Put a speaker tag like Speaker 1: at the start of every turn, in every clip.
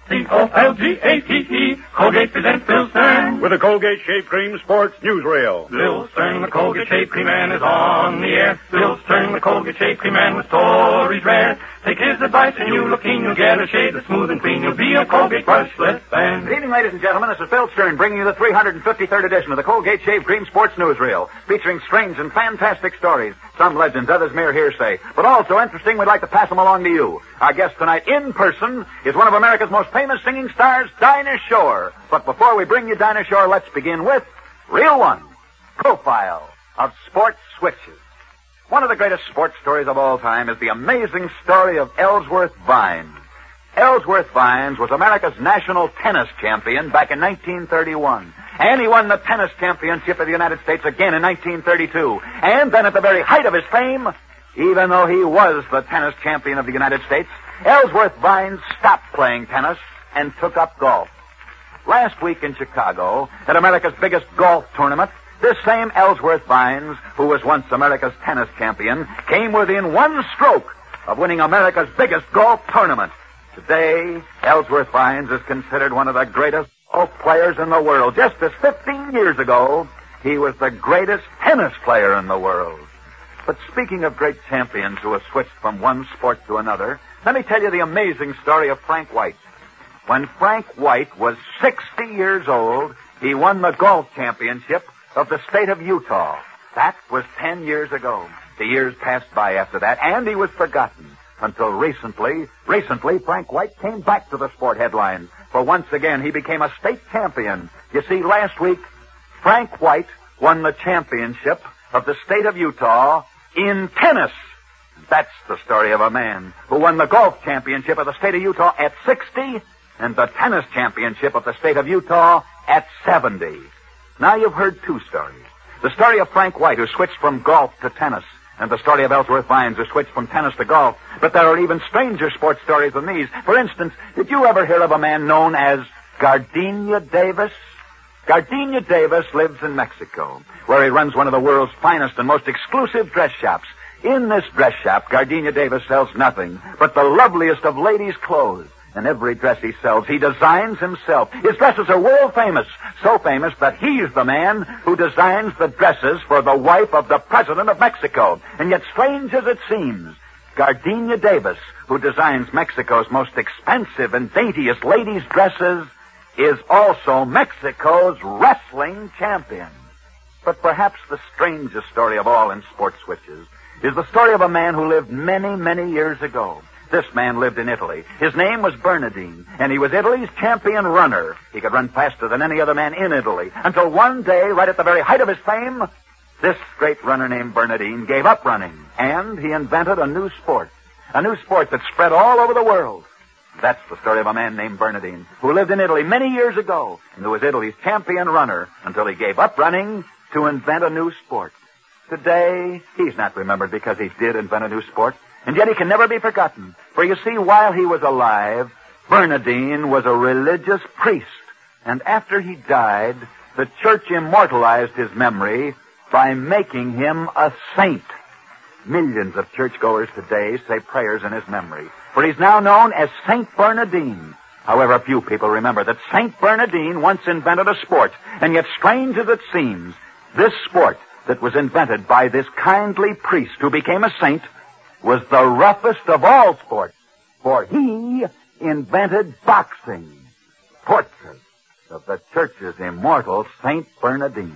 Speaker 1: Colgate. Colgate presents Bill Stern.
Speaker 2: With the Colgate Shave Cream Sports Newsreel.
Speaker 1: Bill Stern, the Colgate Shave Cream Man, is on the air. Bill Stern, the Colgate Shave Cream Man, with stories rare. Take his advice and you look clean. You'll get a shade that's smooth and clean. You'll be a Colgate brushless fan.
Speaker 3: Good evening, ladies and gentlemen. This is Bill Stern bringing you the 353rd edition of the Colgate Shave Cream Sports Newsreel, featuring strange and fantastic stories. Some legends, others mere hearsay. But also interesting, we'd like to pass them along to you. Our guest tonight, in person, is one of America's most famous singing stars, Dinah Shore. But before we bring you Dinah Shore, let's begin with Reel 1, Profile of Sports Switches. One of the greatest sports stories of all time is the amazing story of Ellsworth Vines. Ellsworth Vines was America's national tennis champion back in 1931. And he won the tennis championship of the United States again in 1932. And then at the very height of his fame, even though he was the tennis champion of the United States, Ellsworth Vines stopped playing tennis and took up golf. Last week in Chicago, at America's biggest golf tournament, this same Ellsworth Vines, who was once America's tennis champion, came within one stroke of winning America's biggest golf tournament. Today, Ellsworth Vines is considered one of the greatest golf players in the world. Just as 15 years ago, he was the greatest tennis player in the world. But speaking of great champions who have switched from one sport to another, let me tell you the amazing story of Frank White. When Frank White was 60 years old, he won the golf championship of the state of Utah. That was 10 years ago. The years passed by after that, and he was forgotten. Until recently, Frank White came back to the sport headlines. For once again, he became a state champion. You see, last week, Frank White won the championship of the state of Utah in tennis. That's the story of a man who won the golf championship of the state of Utah at 60 and the tennis championship of the state of Utah at 70. Now you've heard two stories. The story of Frank White, who switched from golf to tennis, and the story of Ellsworth Vines, who switched from tennis to golf. But there are even stranger sports stories than these. For instance, did you ever hear of a man known as Gardenia Davis? Gardenia Davis lives in Mexico, where he runs one of the world's finest and most exclusive dress shops. In this dress shop, Gardenia Davis sells nothing but the loveliest of ladies' clothes. And every dress he sells, he designs himself. His dresses are world famous, so famous that he's the man who designs the dresses for the wife of the President of Mexico. And yet, strange as it seems, Gardenia Davis, who designs Mexico's most expensive and daintiest ladies' dresses, is also Mexico's wrestling champion. But perhaps the strangest story of all in sports switches is the story of a man who lived many, many years ago. This man lived in Italy. His name was Bernardine, and he was Italy's champion runner. He could run faster than any other man in Italy. Until one day, right at the very height of his fame, this great runner named Bernardine gave up running, and he invented a new sport that spread all over the world. That's the story of a man named Bernardine, who lived in Italy many years ago, and who was Italy's champion runner until he gave up running to invent a new sport. Today, he's not remembered because he did invent a new sport. And yet he can never be forgotten. For you see, while he was alive, Bernardine was a religious priest. And after he died, the church immortalized his memory by making him a saint. Millions of churchgoers today say prayers in his memory. For he's now known as Saint Bernardine. However, few people remember that Saint Bernardine once invented a sport. And yet, strange as it seems, this sport that was invented by this kindly priest who became a saint was the roughest of all sports, for he invented boxing. Portrait of the church's immortal Saint Bernardine.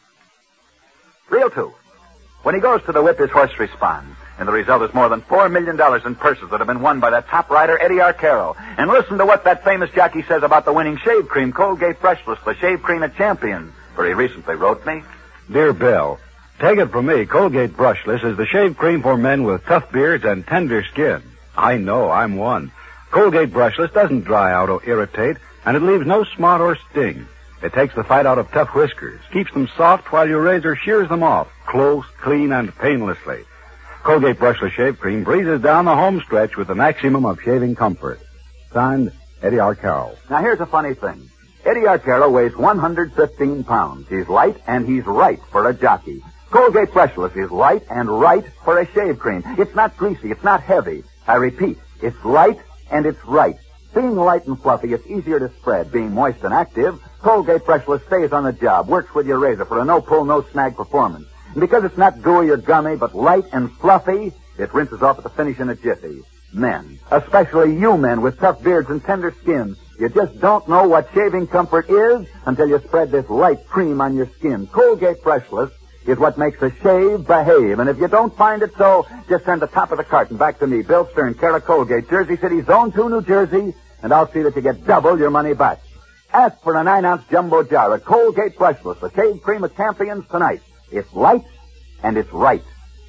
Speaker 3: Reel 2. When he goes to the whip, his horse responds, and the result is more than $4 million in purses that have been won by that top rider, Eddie Arcaro. And listen to what that famous jockey says about the winning shave cream, Colgate Brushless, the shave cream of champions, for he recently wrote me.
Speaker 2: Dear Bill, take it from me, Colgate Brushless is the shave cream for men with tough beards and tender skin. I know, I'm one. Colgate Brushless doesn't dry out or irritate, and it leaves no smart or sting. It takes the fight out of tough whiskers, keeps them soft while your razor shears them off, close, clean, and painlessly. Colgate Brushless Shave Cream breezes down the home stretch with the maximum of shaving comfort. Signed, Eddie Arcaro.
Speaker 3: Now, here's a funny thing. Eddie Arcaro weighs 115 pounds. He's light, and he's right for a jockey. Colgate Brushless is light and right for a shave cream. It's not greasy. It's not heavy. I repeat, it's light and it's right. Being light and fluffy, it's easier to spread. Being moist and active, Colgate Brushless stays on the job, works with your razor for a no-pull, no-snag performance. And because it's not gooey or gummy, but light and fluffy, it rinses off at the finish in a jiffy. Men, especially you men with tough beards and tender skins, you just don't know what shaving comfort is until you spread this light cream on your skin. Colgate Brushless is what makes a shave behave. And if you don't find it so, just send the top of the carton back to me, Bill Stern, care of Colgate, Jersey City, Zone 2, New Jersey, and I'll see that you get double your money back. Ask for a 9-ounce jumbo jar of Colgate Brushless, the shave cream of champions tonight. It's light and it's right.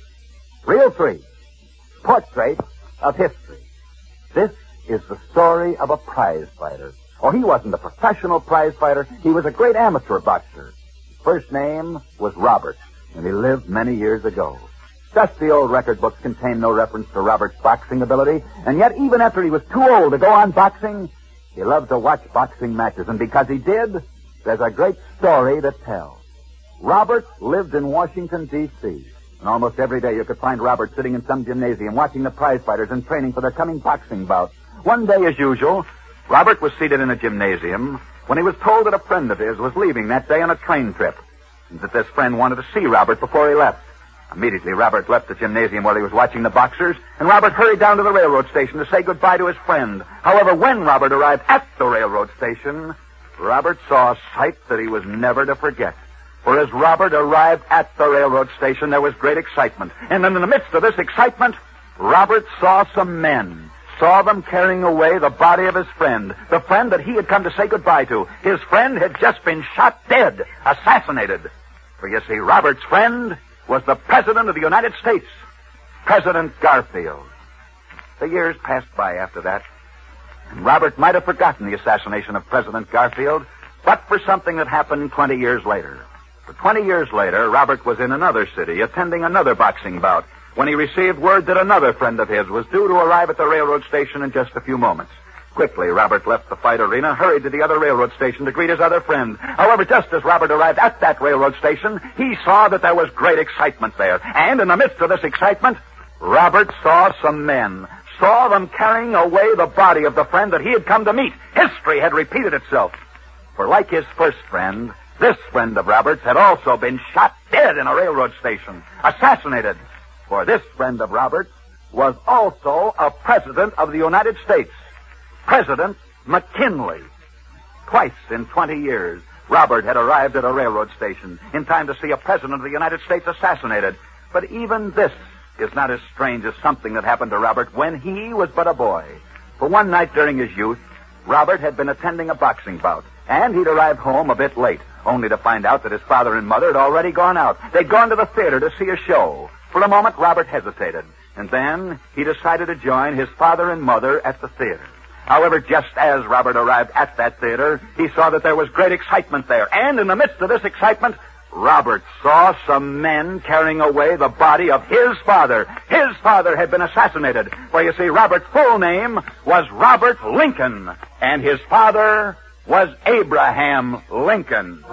Speaker 3: Reel 3, Portrait of History. This is the story of a prize fighter. Oh, he wasn't a professional prize fighter. He was a great amateur boxer. His first name was Robert, and he lived many years ago. Dusty old record books contain no reference to Robert's boxing ability, and yet even after he was too old to go on boxing, he loved to watch boxing matches, and because he did, there's a great story to tell. Robert lived in Washington, D.C., and almost every day you could find Robert sitting in some gymnasium watching the prize fighters and training for their coming boxing bout. One day, as usual, Robert was seated in a gymnasium when he was told that a friend of his was leaving that day on a train trip, and that this friend wanted to see Robert before he left. Immediately, Robert left the gymnasium while he was watching the boxers, and Robert hurried down to the railroad station to say goodbye to his friend. However, when Robert arrived at the railroad station, Robert saw a sight that he was never to forget. For as Robert arrived at the railroad station, there was great excitement. And in the midst of this excitement, Robert saw some men. Saw them carrying away the body of his friend, the friend that he had come to say goodbye to. His friend had just been shot dead, assassinated. For you see, Robert's friend was the President of the United States, President Garfield. The years passed by after that, and Robert might have forgotten the assassination of President Garfield, but for something that happened 20 years later. For 20 years later, Robert was in another city, attending another boxing bout, when he received word that another friend of his was due to arrive at the railroad station in just a few moments. Quickly, Robert left the fight arena, hurried to the other railroad station to greet his other friend. However, just as Robert arrived at that railroad station, he saw that there was great excitement there. And in the midst of this excitement, Robert saw some men. Saw them carrying away the body of the friend that he had come to meet. History had repeated itself. For like his first friend, this friend of Robert's had also been shot dead in a railroad station, assassinated. For this friend of Robert's was also a president of the United States, President McKinley. Twice in 20 years, Robert had arrived at a railroad station in time to see a president of the United States assassinated. But even this is not as strange as something that happened to Robert when he was but a boy. For one night during his youth, Robert had been attending a boxing bout, and he'd arrived home a bit late, only to find out that his father and mother had already gone out. They'd gone to the theater to see a show. For a moment, Robert hesitated, and then he decided to join his father and mother at the theater. However, just as Robert arrived at that theater, he saw that there was great excitement there, and in the midst of this excitement, Robert saw some men carrying away the body of his father. His father had been assassinated. For you see, Robert's full name was Robert Lincoln, and his father was Abraham Lincoln.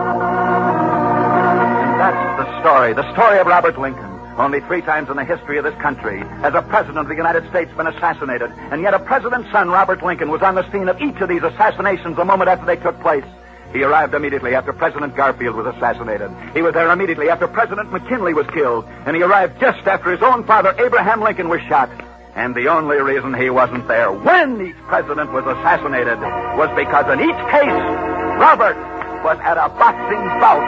Speaker 3: And that's the story of Robert Lincoln. Only 3 times in the history of this country has a president of the United States been assassinated, and yet a president's son, Robert Lincoln, was on the scene of each of these assassinations a moment after they took place. He arrived immediately after President Garfield was assassinated. He was there immediately after President McKinley was killed, and he arrived just after his own father, Abraham Lincoln, was shot. And the only reason he wasn't there when each president was assassinated was because in each case, Robert was at a boxing bout.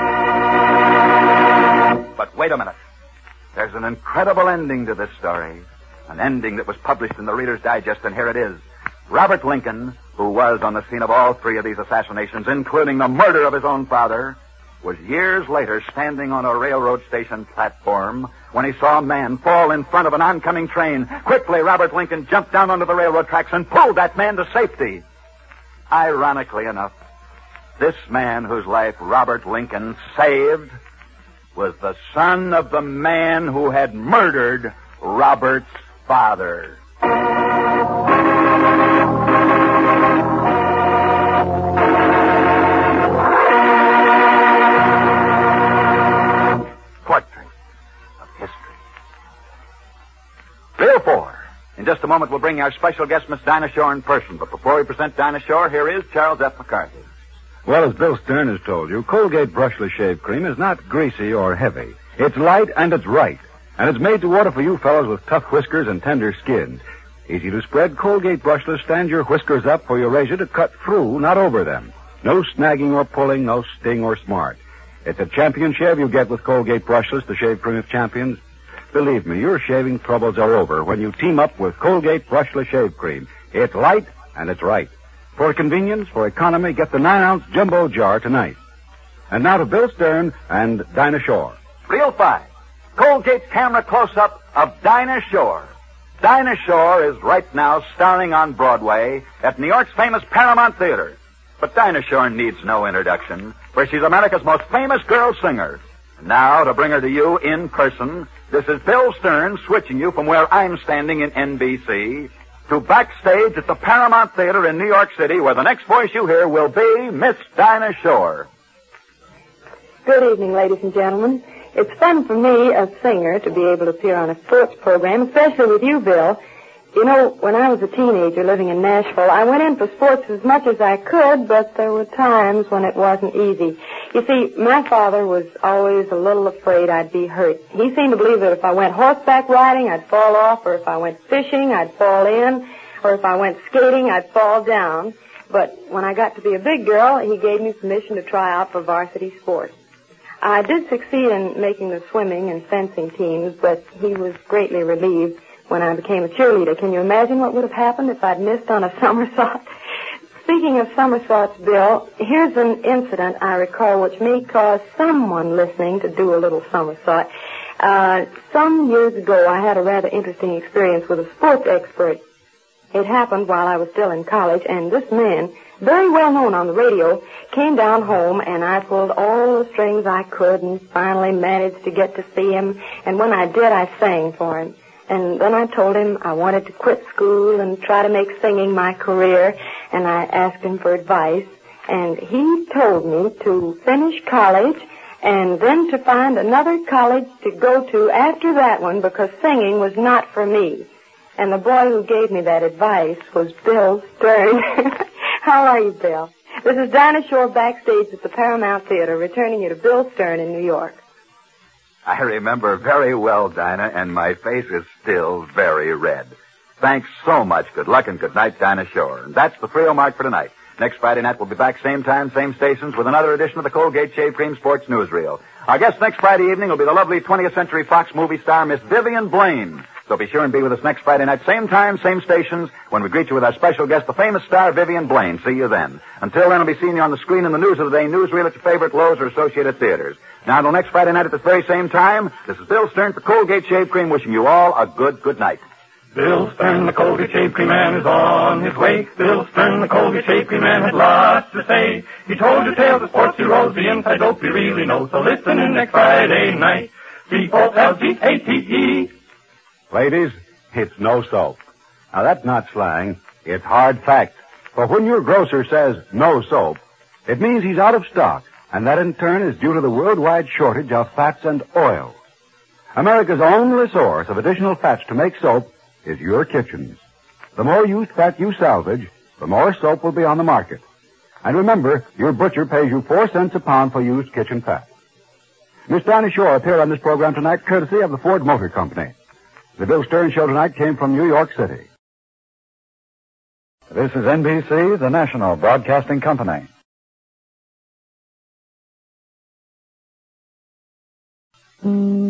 Speaker 3: But wait a minute. There's an incredible ending to this story. An ending that was published in the Reader's Digest, and here it is. Robert Lincoln, who was on the scene of all 3 of these assassinations, including the murder of his own father, was years later standing on a railroad station platform when he saw a man fall in front of an oncoming train. Quickly, Robert Lincoln jumped down onto the railroad tracks and pulled that man to safety. Ironically enough, this man whose life Robert Lincoln saved was the son of the man who had murdered Robert's father. Portrait of History. Reel 4. In just a moment. moment, we'll bring our special guest, Miss Dinah Shore, in person. But before we present Dinah Shore, here is Charles F. McCarthy.
Speaker 2: Well, as Bill Stern has told you, Colgate Brushless Shave Cream is not greasy or heavy. It's light and it's right. And it's made to order for you fellows with tough whiskers and tender skins. Easy to spread, Colgate Brushless stands your whiskers up for your razor to cut through, not over them. No snagging or pulling, no sting or smart. It's a champion shave you get with Colgate Brushless, the shave cream of champions. Believe me, your shaving troubles are over when you team up with Colgate Brushless Shave Cream. It's light and it's right. For convenience, for economy, get the 9-ounce jumbo jar tonight. And now to Bill Stern and Dinah Shore.
Speaker 3: Reel 5. Colgate's camera close-up of Dinah Shore. Dinah Shore is right now starring on Broadway at New York's famous Paramount Theater. But Dinah Shore needs no introduction, for she's America's most famous girl singer. Now, to bring her to you in person, this is Bill Stern switching you from where I'm standing in NBC to backstage at the Paramount Theater in New York City, where the next voice you hear will be Miss Dinah Shore.
Speaker 4: Good evening, ladies and gentlemen. It's fun for me, a singer, to be able to appear on a sports program, especially with you, Bill. You know, when I was a teenager living in Nashville, I went in for sports as much as I could, but there were times when it wasn't easy. You see, my father was always a little afraid I'd be hurt. He seemed to believe that if I went horseback riding, I'd fall off, or if I went fishing, I'd fall in, or if I went skating, I'd fall down. But when I got to be a big girl, he gave me permission to try out for varsity sports. I did succeed in making the swimming and fencing teams, but he was greatly relieved when I became a cheerleader. Can you imagine what would have happened if I'd missed on a somersault? Speaking of somersaults, Bill, here's an incident I recall which may cause someone listening to do a little somersault. Some years ago, I had a rather interesting experience with a sports expert. It happened while I was still in college, and this man, very well known on the radio, came down home, and I pulled all the strings I could and finally managed to get to see him. And when I did, I sang for him. And then I told him I wanted to quit school and try to make singing my career, and I asked him for advice. And he told me to finish college and then to find another college to go to after that one because singing was not for me. And the boy who gave me that advice was Bill Stern. How are you, Bill? This is Dinah Shore backstage at the Paramount Theater, returning you to Bill Stern in New York.
Speaker 3: I remember very well, Dinah, and my face is still very red. Thanks so much. Good luck and good night, Dinah Shore. And that's the Frio Mark for tonight. Next Friday night, we'll be back same time, same stations, with another edition of the Colgate Shave Cream Sports Newsreel. Our guest next Friday evening will be the lovely 20th Century Fox movie star, Miss Vivian Blaine. So be sure and be with us next Friday night, same time, same stations, when we greet you with our special guest, the famous star, Vivian Blaine. See you then. Until then, we'll be seeing you on the screen in the News of the Day newsreel at your favorite Lowe's or Associated Theaters. Now, until next Friday night at this very same time, this is Bill Stern for Colgate Shave Cream, wishing you all a good night.
Speaker 1: Bill Stern, the Colgate Shave Cream Man, is on his way. Bill Stern, the Colgate Shave Cream Man, has lots to say. He told you tales of sports heroes, the inside dope you really know. So listen in next Friday night. C-O-L-G-A-T-E.
Speaker 2: Ladies, it's no soap. Now, that's not slang. It's hard fact. For when your grocer says no soap, it means he's out of stock, and that in turn is due to the worldwide shortage of fats and oil. America's only source of additional fats to make soap is your kitchens. The more used fat you salvage, the more soap will be on the market. And remember, your butcher pays you 4 cents a pound for used kitchen fat. Miss Dinah Shore appeared on this program tonight courtesy of the Ford Motor Company. The Bill Stern Show tonight came from New York City. This is NBC, the national broadcasting company.
Speaker 4: Mm.